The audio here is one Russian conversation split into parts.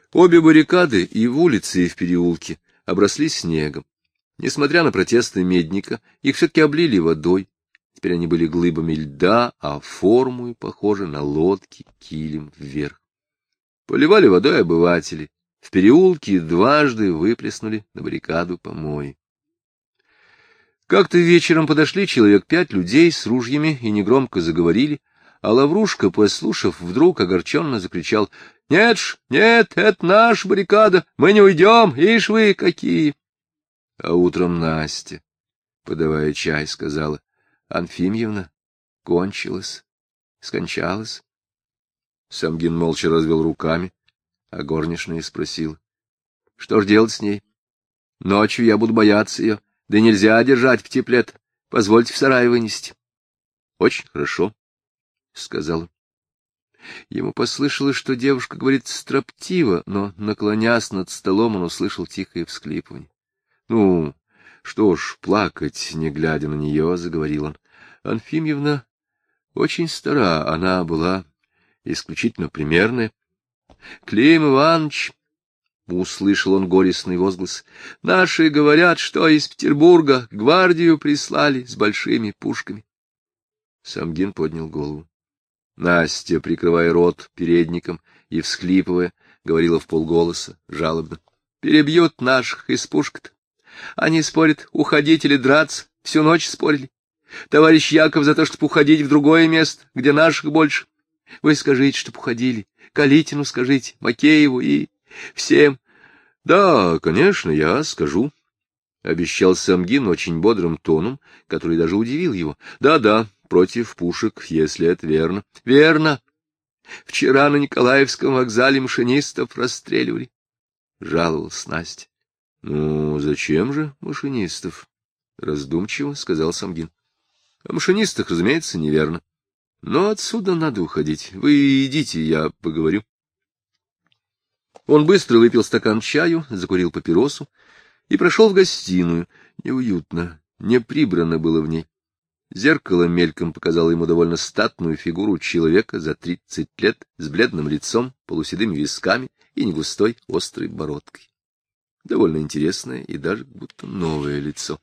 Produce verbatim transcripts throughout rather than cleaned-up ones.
Обе баррикады, и в улице, и в переулке, обросли снегом. Несмотря на протесты Медника, их все-таки облили водой. Теперь они были глыбами льда, а формою похожи на лодки, килем вверх. Поливали водой обыватели. В переулке дважды выплеснули на баррикаду помои. Как-то вечером подошли человек пять людей с ружьями и негромко заговорили, а Лаврушка, послушав, вдруг огорченно закричал: — Нет ж, нет, это наша баррикада, мы не уйдем, ишь вы какие! А утром Настя, подавая чай, сказала: — Анфимьевна кончилась, скончалась. Самгин молча развел руками, а горничная спросила: — Что ж делать с ней? Ночью я буду бояться ее, да нельзя держать в тепле-то, позвольте в сарай вынести. — Очень хорошо, — сказала. Ему послышалось, что девушка говорит строптиво, но, наклонясь над столом, он услышал тихое всхлипывание. — Ну, что ж, плакать, не глядя на нее, — заговорил он. Анфимьевна очень стара, она была исключительно примерная. Клим Иванович, — услышал он горестный возглас, — наши говорят, что из Петербурга гвардию прислали с большими пушками. Самгин поднял голову. Настя, прикрывая рот передником и всхлипывая, говорила вполголоса, жалобно: — Перебьют наших из пушек-то. Они спорят, уходить или драться, всю ночь спорили. Товарищ Яков за то, чтобы уходить в другое место, где наших больше. Вы скажите, чтоб уходили, Калитину скажите, Макееву и всем. — Да, конечно, я скажу, — обещал Самгин очень бодрым тоном, который даже удивил его. Да, — Да-да, против пушек, если это верно. — Верно. Вчера на Николаевском вокзале машинистов расстреливали, — жаловалась Настя. — Ну, зачем же машинистов? — раздумчиво сказал Самгин. — О машинистах, разумеется, неверно. Но отсюда надо уходить. Вы идите, я поговорю. Он быстро выпил стакан чаю, закурил папиросу и прошел в гостиную. Неуютно, не прибрано было в ней. Зеркало мельком показало ему довольно статную фигуру человека за тридцать лет, с бледным лицом, полуседыми висками и негустой острой бородкой. Довольно интересное и даже будто новое лицо.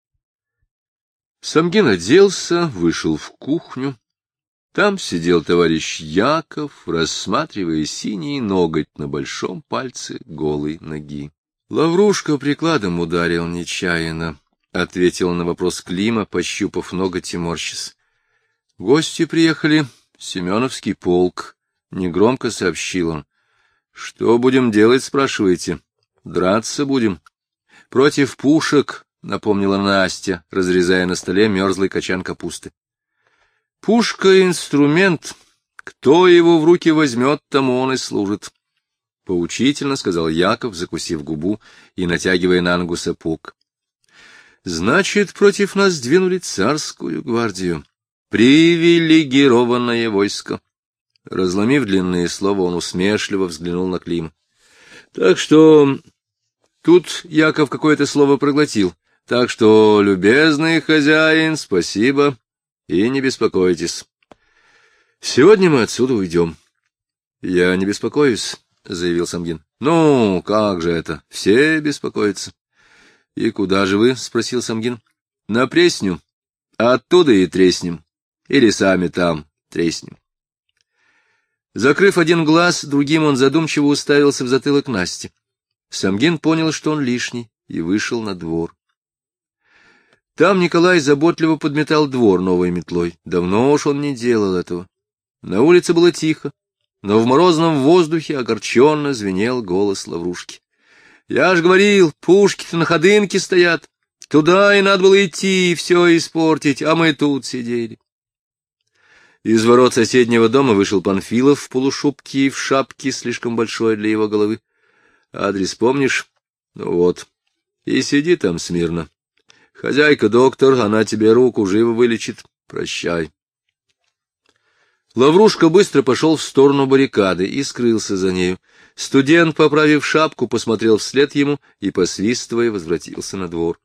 Самгин оделся, вышел в кухню. Там сидел товарищ Яков, рассматривая синий ноготь на большом пальце голой ноги. Лаврушка прикладом ударил нечаянно, — ответил на вопрос Клима, пощупав ноготь и морщась. — Гости приехали, Семеновский полк, — негромко сообщил он. — Что будем делать, спрашиваете? Драться будем. — Против пушек, — напомнила Настя, разрезая на столе мерзлый качан капусты. — Пушка — инструмент. Кто его в руки возьмет, тому он и служит. — Поучительно сказал Яков, закусив губу и натягивая на ногу сапог. — Значит, против нас двинули царскую гвардию. Привилегированное войско. Разломив длинное слово, он усмешливо взглянул на Клима. — Так что... Тут Яков какое-то слово проглотил. Так что, любезный хозяин, спасибо. И не беспокойтесь. Сегодня мы отсюда уйдем. — Я не беспокоюсь, — заявил Самгин. — Ну, как же это? Все беспокоятся. — И куда же вы? — спросил Самгин. — На Пресню. Оттуда и треснем. Или сами там треснем. Закрыв один глаз, другим он задумчиво уставился в затылок Насти. Самгин понял, что он лишний, и вышел на двор. Там Николай заботливо подметал двор новой метлой. Давно уж он не делал этого. На улице было тихо, но в морозном воздухе огорченно звенел голос Лаврушки. — Я ж говорил, пушки-то на ходынке стоят. Туда и надо было идти и все испортить, а мы тут сидели. Из ворот соседнего дома вышел Панфилов в полушубке и в шапке, слишком большой для его головы. — Адрес помнишь? Ну вот. И сиди там смирно. Хозяйка доктор, она тебе руку живо вылечит. Прощай. Лаврушка быстро пошел в сторону баррикады и скрылся за нею. Студент, поправив шапку, посмотрел вслед ему и, посвистывая, возвратился на двор.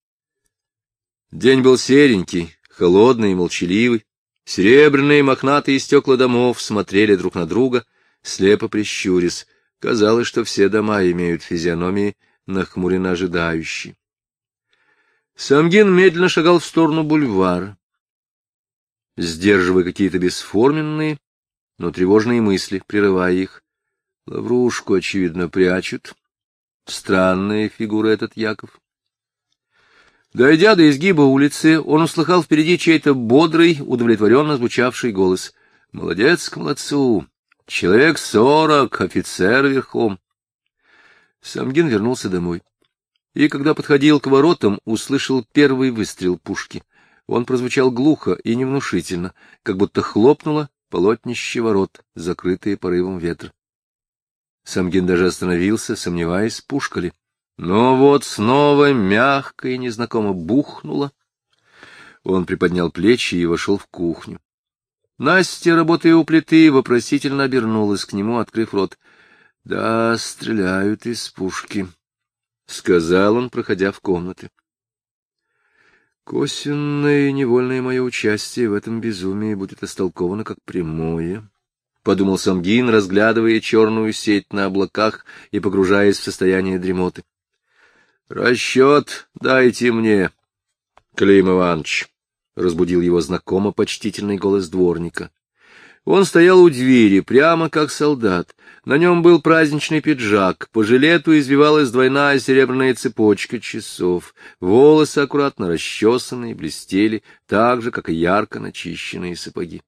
День был серенький, холодный и молчаливый. Серебряные мохнатые стекла домов смотрели друг на друга, слепо прищурясь. Казалось, что все дома имеют физиономии нахмуренно ожидающие. Самгин медленно шагал в сторону бульвара, сдерживая какие-то бесформенные, но тревожные мысли, прерывая их. Лаврушку, очевидно, прячут. Странная фигура этот Яков. Дойдя до изгиба улицы, он услыхал впереди чей-то бодрый, удовлетворенно звучавший голос. «Молодец к молодцу! Человек сорок, офицер верхом!» Самгин вернулся домой. И, когда подходил к воротам, услышал первый выстрел пушки. Он прозвучал глухо и невнушительно, как будто хлопнуло полотнище ворот, закрытые порывом ветра. Самгин даже остановился, сомневаясь, пушка ли. Но вот снова мягко и незнакомо бухнуло. Он приподнял плечи и вошел в кухню. Настя, работая у плиты, вопросительно обернулась к нему, открыв рот. — Да, стреляют из пушки, — сказал он, проходя в комнаты. Косвенное и невольное мое участие в этом безумии будет истолковано как прямое, — подумал Самгин, разглядывая черную сеть на облаках и погружаясь в состояние дремоты. — Расчет дайте мне, Клим Иванович, — разбудил его знакомо почтительный голос дворника. Он стоял у двери, прямо как солдат. На нем был праздничный пиджак, по жилету извивалась двойная серебряная цепочка часов, волосы аккуратно расчесанные, блестели, так же, как и ярко начищенные сапоги.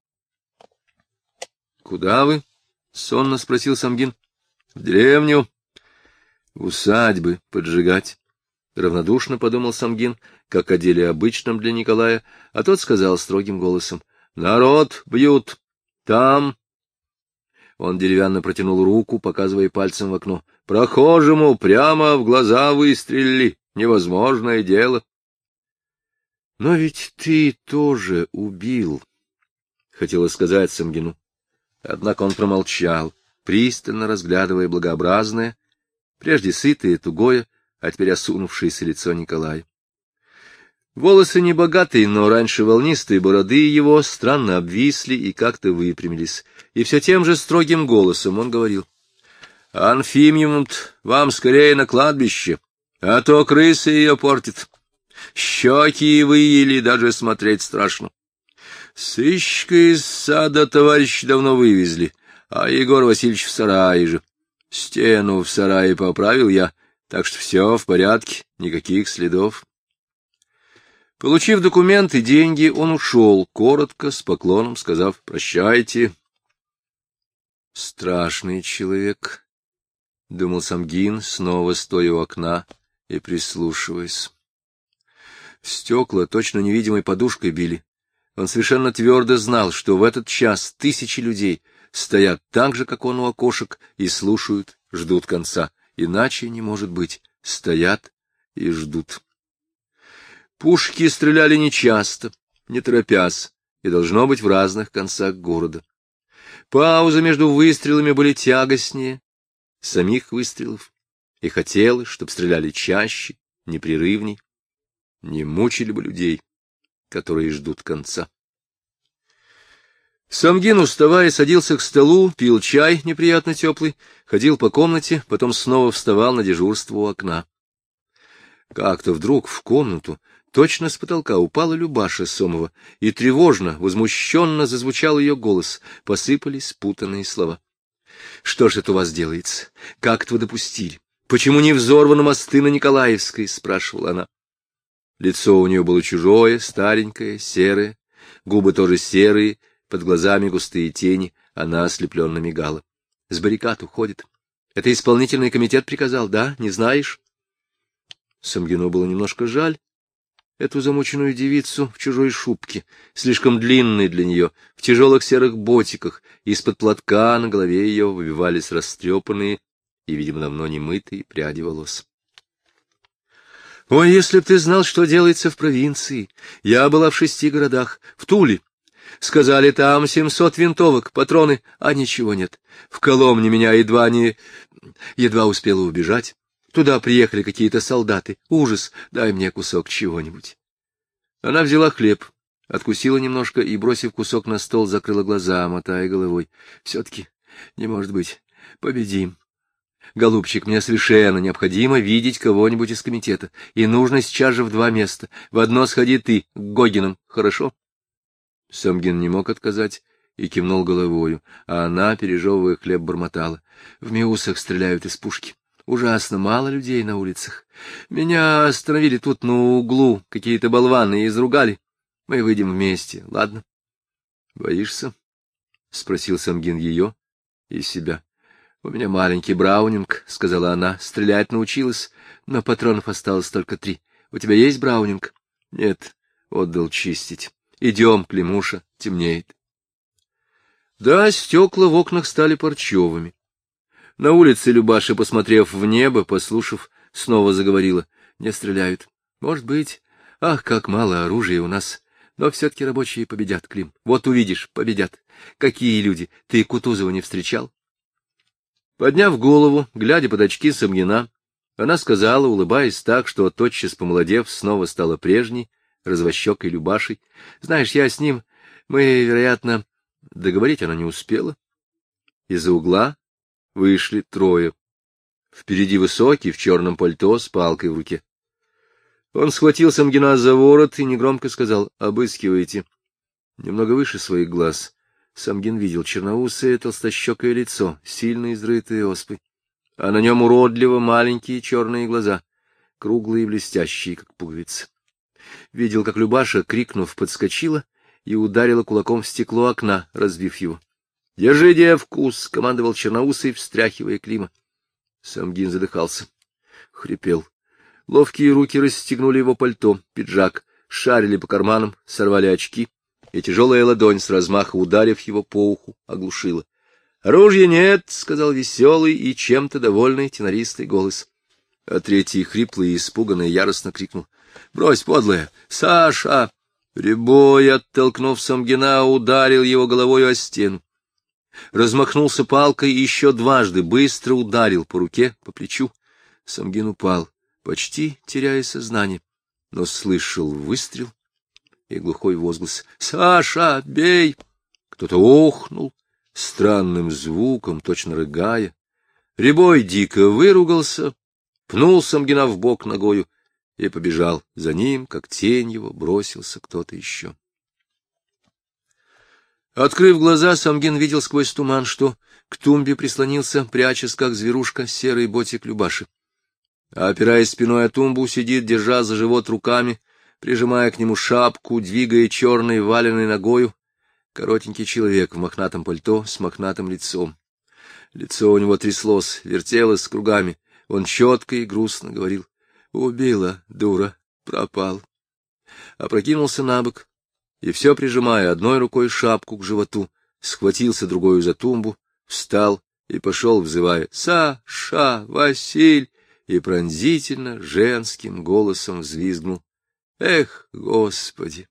— Куда вы? — сонно спросил Самгин. — В деревню. — Усадьбы поджигать. — равнодушно подумал Самгин, как о деле обычном для Николая, а тот сказал строгим голосом. — Народ бьют. Там. Он деревянно протянул руку, показывая пальцем в окно. — Прохожему прямо в глаза выстрелили. Невозможное дело. — Но ведь ты тоже убил, — хотела сказать Самгину. Однако он промолчал, пристально разглядывая благообразное, прежде сытое, тугое, а теперь осунувшееся лицо Николая. Волосы небогатые, но раньше волнистые бороды его странно обвисли и как-то выпрямились, и все тем же строгим голосом он говорил. — Анфимьевна, вам скорее на кладбище, а то крысы ее портит. Щеки выели, даже смотреть страшно. Сыщика из сада товарищ давно вывезли, а Егор Васильевич в сарае же. Стену в сарае поправил я, так что все в порядке, никаких следов. Получив документы и деньги, он ушел, коротко, с поклоном, сказав «прощайте». «Страшный человек», — думал Самгин, снова стоя у окна и прислушиваясь. В стекла точно невидимой подушкой били. Он совершенно твердо знал, что в этот час тысячи людей стоят так же, как он у окошек, и слушают, ждут конца. Иначе не может быть. Стоят и ждут. Пушки стреляли нечасто, не торопясь, и должно быть в разных концах города. Паузы между выстрелами были тягостнее самих выстрелов, и хотелось, чтобы стреляли чаще, непрерывней, не мучили бы людей, которые ждут конца. Самгин, уставая, садился к столу, пил чай неприятно теплый, ходил по комнате, потом снова вставал на дежурство у окна. Как-то вдруг в комнату точно с потолка упала Любаша Сомова, и тревожно, возмущенно зазвучал ее голос, посыпались спутанные слова. — Что ж это у вас делается? Как это вы допустили? Почему не взорваны мосты на Николаевской? — спрашивала она. Лицо у нее было чужое, старенькое, серое, губы тоже серые, под глазами густые тени, она ослепленно мигала. — С баррикад уходит. Это исполнительный комитет приказал, да? Не знаешь? Самгину было немножко жаль эту замученную девицу в чужой шубке, слишком длинной для нее, в тяжелых серых ботиках, из-под платка на голове ее выбивались растрепанные и, видимо, давно не мытые пряди волос. — Ой, если б ты знал, что делается в провинции! Я была в шести городах, в Туле. Сказали, там семьсот винтовок, патроны, а ничего нет. В Коломне меня едва не... едва успела убежать. Туда приехали какие-то солдаты. Ужас, дай мне кусок чего-нибудь. Она взяла хлеб, откусила немножко и, бросив кусок на стол, закрыла глаза, мотая головой. Все-таки не может быть. Победим. Голубчик, мне совершенно необходимо видеть кого-нибудь из комитета, и нужно сейчас же в два места. В одно сходи ты, к Гогинам, хорошо? Самгин не мог отказать и кивнул головою, а она, пережевывая хлеб, бормотала. В Миусах стреляют из пушки. Ужасно мало людей на улицах. Меня остановили тут на углу какие-то болваны и изругали. Мы выйдем вместе, ладно? — Боишься? — спросил Самгин ее и себя. — У меня маленький браунинг, — сказала она, — стрелять научилась, но патронов осталось только три. У тебя есть браунинг? — Нет, отдал чистить. Идем, Климуша, темнеет. Да, стекла в окнах стали парчевыми. На улице Любаша, посмотрев в небо, послушав, снова заговорила. Не стреляют. Может быть. Ах, как мало оружия у нас. Но все-таки рабочие победят, Клим. Вот увидишь, победят. Какие люди. Ты Кутузова не встречал? Подняв голову, глядя под очки Самгина, она сказала, улыбаясь так, что, тотчас помолодев, снова стала прежней, развощекой Любашей. Знаешь, я с ним... Мы, вероятно... Договорить она не успела. Из-за угла вышли трое. Впереди высокий, в черном пальто, с палкой в руке. Он схватил Самгина за ворот и негромко сказал: «Обыскивайте». Немного выше своих глаз Самгин видел черноусое толстощекое лицо, сильно изрытое оспой, а на нем уродливо маленькие черные глаза, круглые и блестящие, как пуговицы. Видел, как Любаша, крикнув, подскочила и ударила кулаком в стекло окна, разбив его. — Держи девку! — скомандовал черноусый, встряхивая Клима. Самгин задыхался, хрипел. Ловкие руки расстегнули его пальто, пиджак, шарили по карманам, сорвали очки, и тяжелая ладонь, с размаха ударив его по уху, оглушила. — Оружия нет! — сказал веселый и чем-то довольный тенористый голос. А третий, хриплый и испуганный, яростно крикнул: — Брось, подлая! Саша! Рябой, оттолкнув Самгина, ударил его головой о стену. Размахнулся палкой и еще дважды быстро ударил по руке, по плечу. Самгин упал, почти теряя сознание, но слышал выстрел и глухой возглас: «Саша, бей!» Кто-то охнул странным звуком, точно рыгая. Рябой дико выругался, пнул Самгина в бок ногою и побежал. За ним, как тень его, бросился кто-то еще. Открыв глаза, Самгин видел сквозь туман, что к тумбе прислонился, прячась, как зверушка, серый ботик Любаши. А, опираясь спиной о тумбу, сидит, держа за живот руками, прижимая к нему шапку, двигая черной валеной ногою, коротенький человек в мохнатом пальто с мохнатым лицом. Лицо у него тряслось, вертелось кругами. Он четко и грустно говорил: «Убила, дура, пропал». Опрокинулся на бок и, все прижимая одной рукой шапку к животу, схватился другою за тумбу, встал и пошел, взывая: «Саша, Василь!» и пронзительно женским голосом взвизгнул: «Эх, Господи!»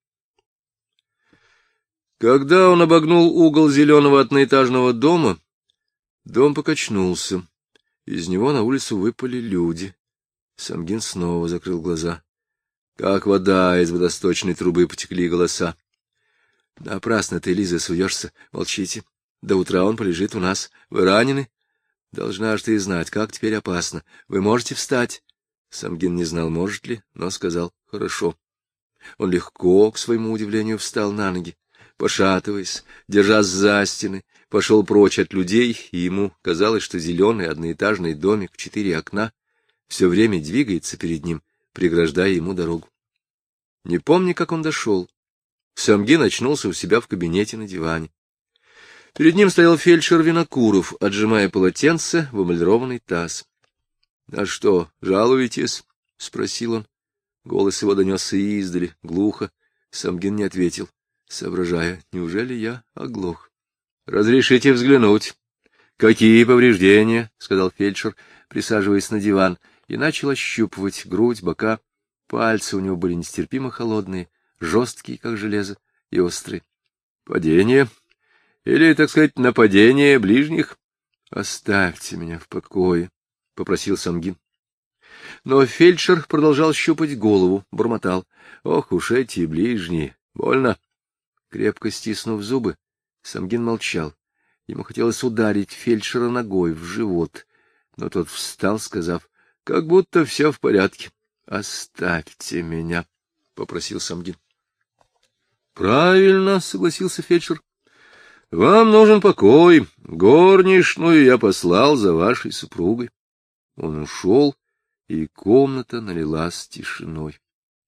Когда он обогнул угол зеленого одноэтажного дома, дом покачнулся. Из него на улицу выпали люди. Самгин снова закрыл глаза. Как вода из водосточной трубы потекли голоса. — Напрасно ты, Лиза, суешься. Молчите. До утра он полежит у нас. Вы ранены? Должна ж ты знать, как теперь опасно. Вы можете встать? Самгин не знал, может ли, но сказал: — Хорошо. Он легко, к своему удивлению, встал на ноги. Пошатываясь, держась за стены, пошел прочь от людей, и ему казалось, что зеленый одноэтажный домик в четыре окна все время двигается перед ним, преграждая ему дорогу. Не помня, как он дошел, Самгин очнулся у себя в кабинете на диване. Перед ним стоял фельдшер Винокуров, отжимая полотенце в эмалированный таз. — А что, жалуетесь? — спросил он. Голос его донесся издали, глухо. Самгин не ответил, соображая: неужели я оглох? — Разрешите взглянуть. — Какие повреждения? — сказал фельдшер, присаживаясь на диван, и начал ощупывать грудь, бока. Пальцы у него были нестерпимо холодные, жесткие, как железо, и острые. — Падение? Или, так сказать, нападение ближних? — Оставьте меня в покое, — попросил Самгин. Но фельдшер продолжал щупать голову, бормотал: — Ох уж эти ближние! Больно! Крепко стиснув зубы, Самгин молчал. Ему хотелось ударить фельдшера ногой в живот, но тот встал, сказав: — Как будто все в порядке. — Оставьте меня, — попросил Самгин. — Правильно, — согласился фельдшер. — Вам нужен покой. Горничную я послал за вашей супругой. Он ушел, и комната налилась тишиной.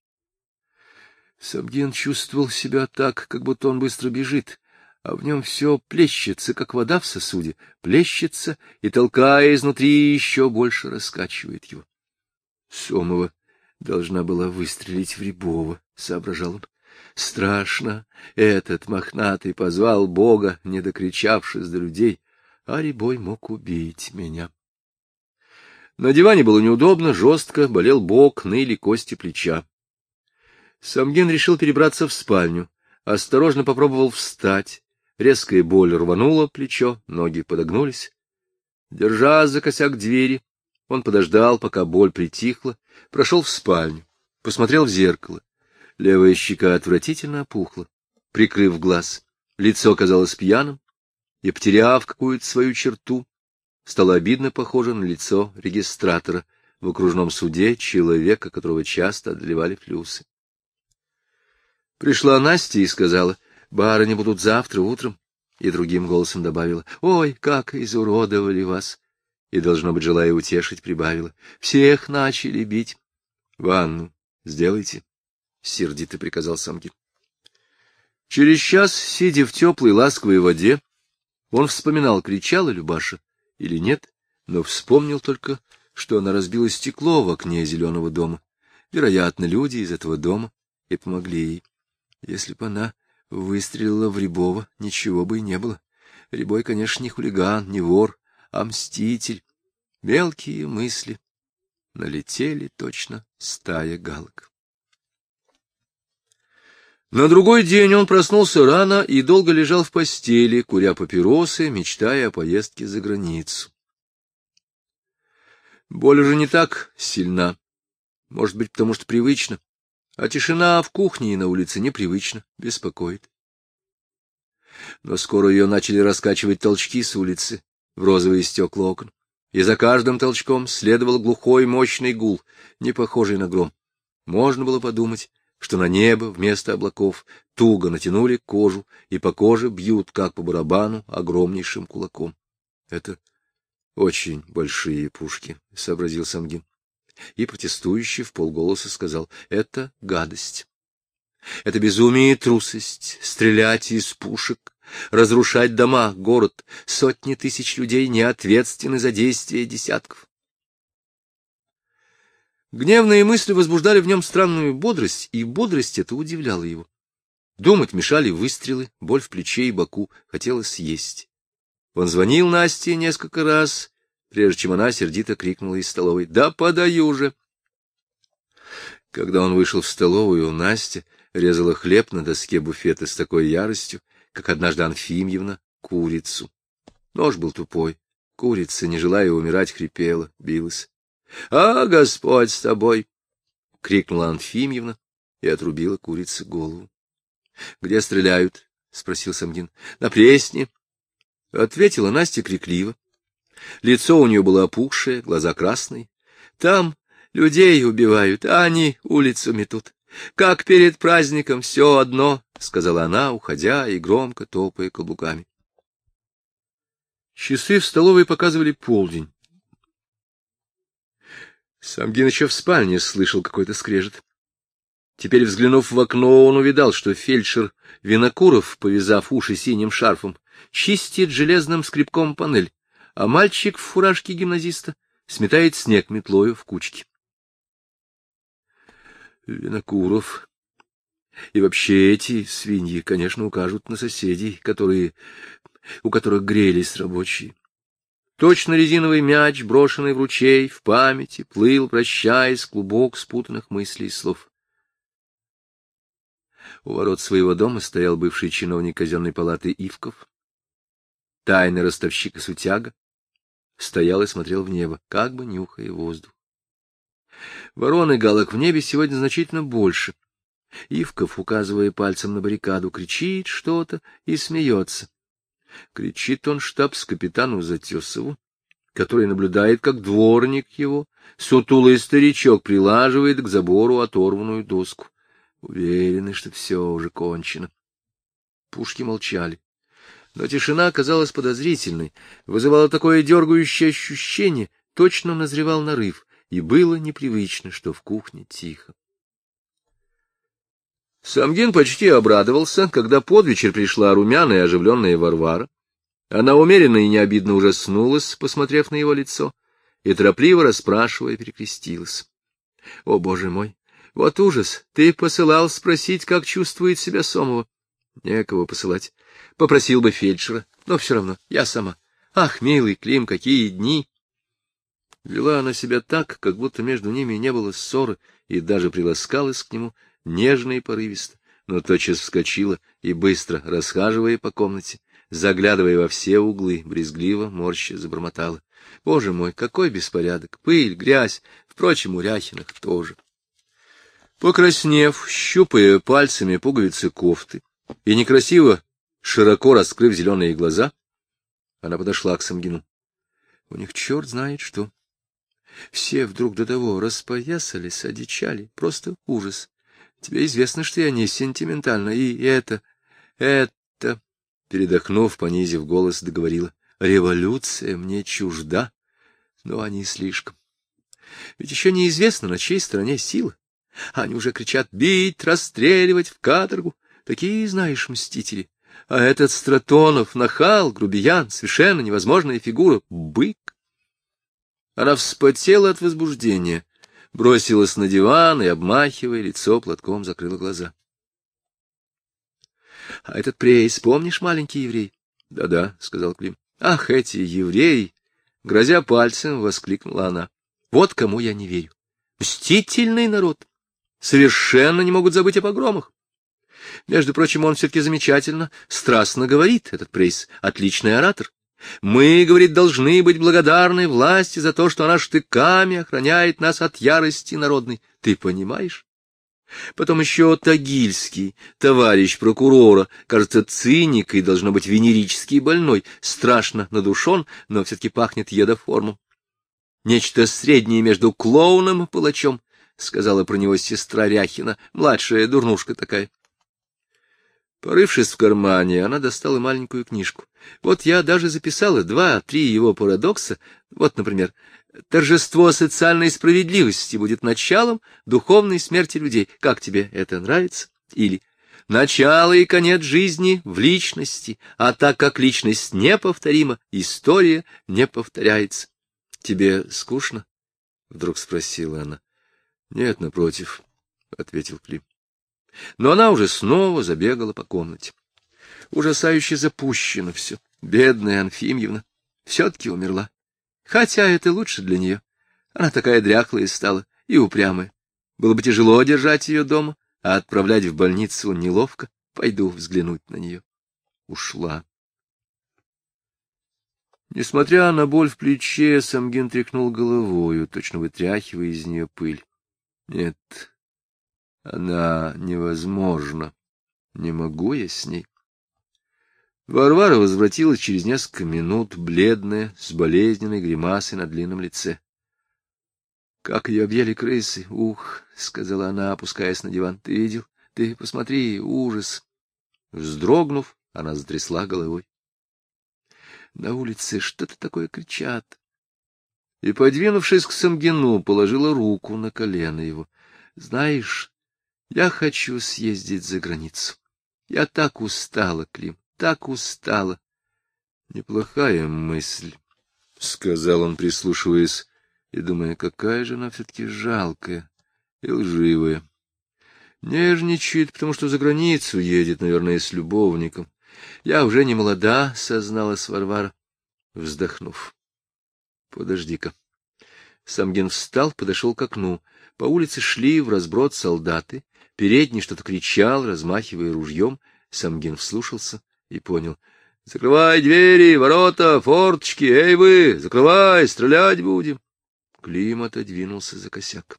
Самгин чувствовал себя так, как будто он быстро бежит, а в нем все плещется, как вода в сосуде, плещется и, толкая изнутри, еще больше раскачивает его. Сомова должна была выстрелить в Рябова, — соображал он. Страшно, этот мохнатый позвал Бога, не докричавшись до людей, а Рябой мог убить меня. На диване было неудобно, жестко, болел бок, ныли кости плеча. Самгин решил перебраться в спальню, осторожно попробовал встать. Резкая боль рванула плечо, ноги подогнулись. Держа за косяк двери, он подождал, пока боль притихла, прошел в спальню, посмотрел в зеркало. Левая щека отвратительно опухла. Прикрыв глаз, лицо казалось пьяным, и, потеряв какую-то свою черту, стало обидно похоже на лицо регистратора в окружном суде, человека, которого часто одолевали флюсы. Пришла Настя и сказала: барыни будут завтра утром, и другим голосом добавила: ой, как изуродовали вас, и, должно быть, желая утешить, прибавила: всех начали бить. Ванну сделайте, — сердито приказал Самгин. Через час, сидя в теплой ласковой воде, он вспоминал, кричала Любаша или нет, но вспомнил только, что она разбила стекло в окне зеленого дома. Вероятно, люди из этого дома и помогли ей. Если бы она выстрелила в Рябова, ничего бы и не было. Рябой, конечно, не хулиган, не вор, а мститель. Мелкие мысли налетели точно стая галок. На другой день он проснулся рано и долго лежал в постели, куря папиросы, мечтая о поездке за границу. Боль уже не так сильна, может быть, потому что привычно, а тишина в кухне и на улице непривычно, беспокоит. Но скоро ее начали раскачивать толчки с улицы в розовые стекла окон, и за каждым толчком следовал глухой мощный гул, не похожий на гром. Можно было подумать, что на небо вместо облаков туго натянули кожу, и по коже бьют, как по барабану, огромнейшим кулаком. — Это очень большие пушки, — сообразил Самгин. И протестующий вполголоса сказал: — это гадость. Это безумие и трусость, стрелять из пушек, разрушать дома, город, сотни тысяч людей не ответственны за действия десятков. Гневные мысли возбуждали в нем странную бодрость, и бодрость эта удивляла его. Думать мешали выстрелы, боль в плече и боку, хотелось есть. Он звонил Насте несколько раз, прежде чем она сердито крикнула из столовой: «Да подаю же!» Когда он вышел в столовую, Настя резала хлеб на доске буфета с такой яростью, как однажды Анфимьевна курицу. Нож был тупой, курица, не желая умирать, хрипела, билась. — А, Господь с тобой! — крикнула Анфимьевна и отрубила курице голову. — Где стреляют? — спросил Самгин. — На Пресне. — ответила Настя крикливо. Лицо у нее было опухшее, глаза красные. — Там людей убивают, а они улицу метут. Как перед праздником, все одно, — сказала она, уходя и громко топая каблуками. Часы в столовой показывали полдень. Самгин еще в спальне слышал какой-то скрежет. Теперь, взглянув в окно, он увидал, что фельдшер Винокуров, повязав уши синим шарфом, чистит железным скребком панель, а мальчик в фуражке гимназиста сметает снег метлою в кучке. Винокуров и вообще эти свиньи, конечно, укажут на соседей, которые, у которых грелись рабочие. Точно резиновый мяч, брошенный в ручей, в памяти, плыл, прощаясь, клубок спутанных мыслей и слов. У ворот своего дома стоял бывший чиновник казенной палаты Ивков. Тайный ростовщик и сутяга стоял и смотрел в небо, как бы нюхая воздух. Ворон и галок в небе сегодня значительно больше. Ивков, указывая пальцем на баррикаду, кричит что-то и смеется. Кричит он штабс-капитану Затесову, который наблюдает, как дворник его, сутулый старичок, прилаживает к забору оторванную доску. Уверены, что все уже кончено. Пушки молчали. Но тишина казалась подозрительной, вызывала такое дергающее ощущение, точно назревал нарыв, и было непривычно, что в кухне тихо. Самгин почти обрадовался, когда под вечер пришла румяная и оживленная Варвара. Она умеренно и необидно ужаснулась, посмотрев на его лицо, и, торопливо расспрашивая, перекрестилась. — О, боже мой! Вот ужас! Ты посылал спросить, как чувствует себя Сомова? — Некого посылать. Попросил бы фельдшера, но все равно я сама. Ах, милый Клим, какие дни! Вела она себя так, как будто между ними не было ссоры, и даже приласкалась к нему нежно и порывисто, но тотчас вскочила и, быстро расхаживая по комнате, заглядывая во все углы, брезгливо, морща, забормотала. Боже мой, какой беспорядок! Пыль, грязь, впрочем, у Ряхиных тоже. Покраснев, щупая пальцами пуговицы кофты и некрасиво, широко раскрыв зеленые глаза, она подошла к Самгину. У них черт знает что. Все вдруг до того распоясались, одичали. Просто ужас. Тебе известно, что я не сентиментальна, и это, это... Передохнув, понизив голос, договорила. Революция мне чужда, но они слишком. Ведь еще неизвестно, на чьей стороне сила. Они уже кричат бить, расстреливать, в каторгу. Такие, знаешь, мстители. А этот Стратонов, нахал, грубиян, совершенно невозможная фигура, бык. Она вспотела от возбуждения, бросилась на диван и, обмахивая лицо платком, закрыла глаза. — А этот прейс, помнишь, маленький еврей? Да — Да-да, — сказал Клим. — Ах, эти евреи! — грозя пальцем, воскликнула она. — Вот кому я не верю. Мстительный народ. Совершенно не могут забыть о погромах. Между прочим, он все-таки замечательно, страстно говорит, этот прейс, отличный оратор. Мы, говорит, должны быть благодарны власти за то, что она штыками охраняет нас от ярости народной. Ты понимаешь? Потом еще Тагильский, товарищ прокурора, кажется, циник и, должно быть, венерический больной, страшно надушен, но все-таки пахнет едоформом. Нечто среднее между клоуном и палачом, сказала про него сестра Ряхина, младшая дурнушка такая. Порывшись в кармане, она достала маленькую книжку. Вот я даже записала два-три его парадокса. Вот, например, «Торжество социальной справедливости будет началом духовной смерти людей». Как тебе это нравится? Или «Начало и конец жизни в личности, а так как личность неповторима, история не повторяется». Тебе скучно? — вдруг спросила она. — Нет, напротив, — ответил Клим. Но она уже снова забегала по комнате. Ужасающе запущено все. Бедная Анфимьевна все-таки умерла. Хотя это лучше для нее. Она такая дряхлая стала и упрямая. Было бы тяжело держать ее дома, а отправлять в больницу неловко. Пойду взглянуть на нее. Ушла. Несмотря на боль в плече, Самгин тряхнул головою, точно вытряхивая из нее пыль. Нет, она невозможна. Не могу я с ней. Варвара возвратилась через несколько минут, бледная, с болезненной гримасой на длинном лице. — Как ее объели крысы! Ух! — сказала она, опускаясь на диван. — Ты видел? Ты посмотри, ужас! Вздрогнув, она затрясла головой. На улице что-то такое кричат. И, подвинувшись к Самгину, положила руку на колено его. — Знаешь, я хочу съездить за границу. Я так устала, Клим, так устала. — Неплохая мысль, — сказал он, прислушиваясь, и думая, какая же она все-таки жалкая и лживая. Нежничает, потому что за границу едет, наверное, с любовником. Я уже не молода, — созналась Варвара, вздохнув. — Подожди-ка. Самгин встал, подошел к окну. По улице шли вразброд солдаты. Передний что-то кричал, размахивая ружьем. Самгин вслушался и понял. — Закрывай двери, ворота, форточки, эй вы, закрывай, стрелять будем. Клим отодвинулся за косяк.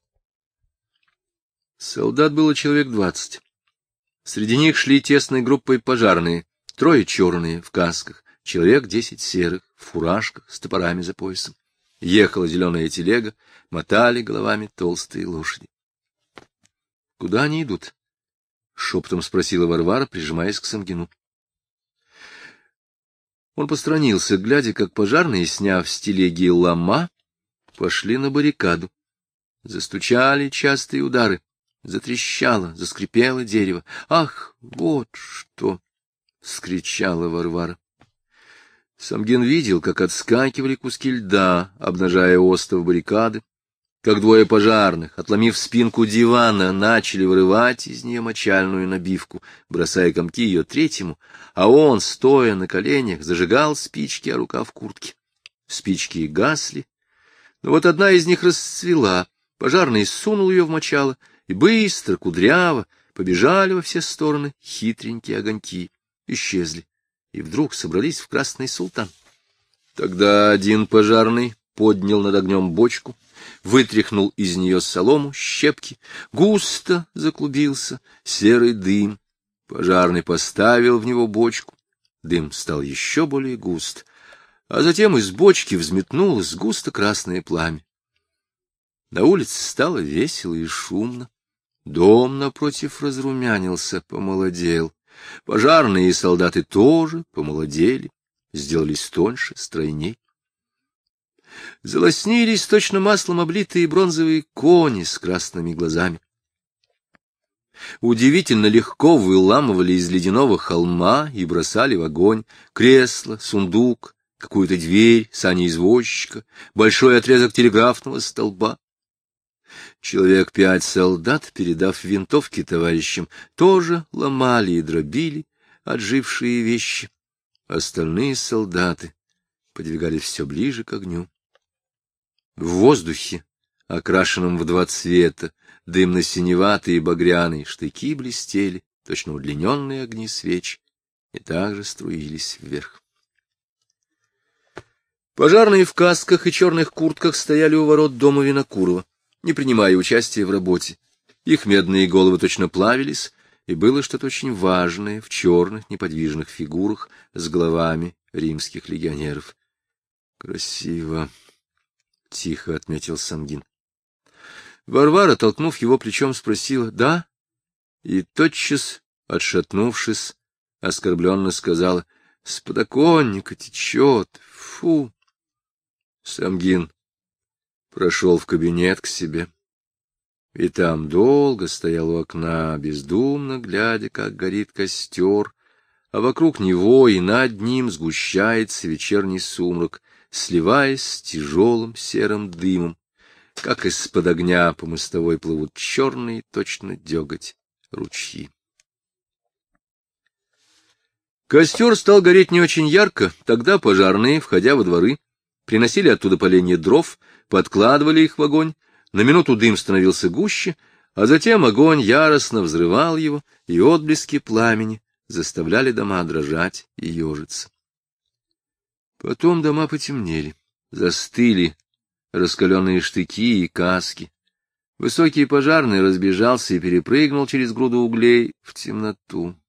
Солдат было человек двадцать. Среди них шли тесной группой пожарные, трое черные, в касках, человек десять серых, в фуражках, с топорами за поясом. Ехала зеленая телега, мотали головами толстые лошади. — Куда они идут? — шепотом спросила Варвара, прижимаясь к Самгину. Он посторонился, глядя, как пожарные, сняв с телеги лома, пошли на баррикаду. Застучали частые удары, затрещало, заскрипело дерево. — Ах, вот что! — вскричала Варвара. Самгин видел, как отскакивали куски льда, обнажая остов баррикады, как двое пожарных, отломив спинку дивана, начали вырывать из нее мочальную набивку, бросая комки ее третьему, а он, стоя на коленях, зажигал спички о рукав куртки. Спички гасли, но вот одна из них расцвела, пожарный сунул ее в мочало, и быстро, кудряво побежали во все стороны хитренькие огоньки, исчезли, и вдруг собрались в Красный Султан. Тогда один пожарный поднял над огнем бочку, вытряхнул из нее солому, щепки, густо заклубился серый дым. Пожарный поставил в него бочку, дым стал еще более густ, а затем из бочки взметнулось густо-красное пламя. На улице стало весело и шумно. Дом напротив разрумянился, помолодел. Пожарные и солдаты тоже помолодели, сделались тоньше, стройней. Залоснились точно маслом облитые бронзовые кони с красными глазами. Удивительно легко выламывали из ледяного холма и бросали в огонь кресло, сундук, какую-то дверь, сани извозчика, большой отрезок телеграфного столба. Человек пять солдат, передав винтовки товарищам, тоже ломали и дробили отжившие вещи. Остальные солдаты подвигались все ближе к огню. В воздухе, окрашенном в два цвета, дымно-синеватый и багряный, штыки блестели, точно удлиненные огни свеч, и также струились вверх. Пожарные в касках и черных куртках стояли у ворот дома Винокурова, не принимая участия в работе. Их медные головы точно плавились, и было что-то очень важное в черных неподвижных фигурах с головами римских легионеров. — Красиво! — тихо отметил Самгин. Варвара, толкнув его плечом, спросила: — Да? И тотчас, отшатнувшись, оскорбленно сказала: — С подоконника течет. Фу! Самгин прошел в кабинет к себе, и там долго стоял у окна, бездумно глядя, как горит костер, а вокруг него и над ним сгущается вечерний сумрак, сливаясь с тяжелым серым дымом, как из-под огня по мостовой плывут черные, точно деготь, ручьи. Костер стал гореть не очень ярко, тогда пожарные, входя во дворы, приносили оттуда поленья дров, подкладывали их в огонь, на минуту дым становился гуще, а затем огонь яростно взрывал его, и отблески пламени заставляли дома дрожать и ежиться. Потом дома потемнели, застыли раскаленные штыки и каски. Высокий пожарный разбежался и перепрыгнул через груду углей в темноту.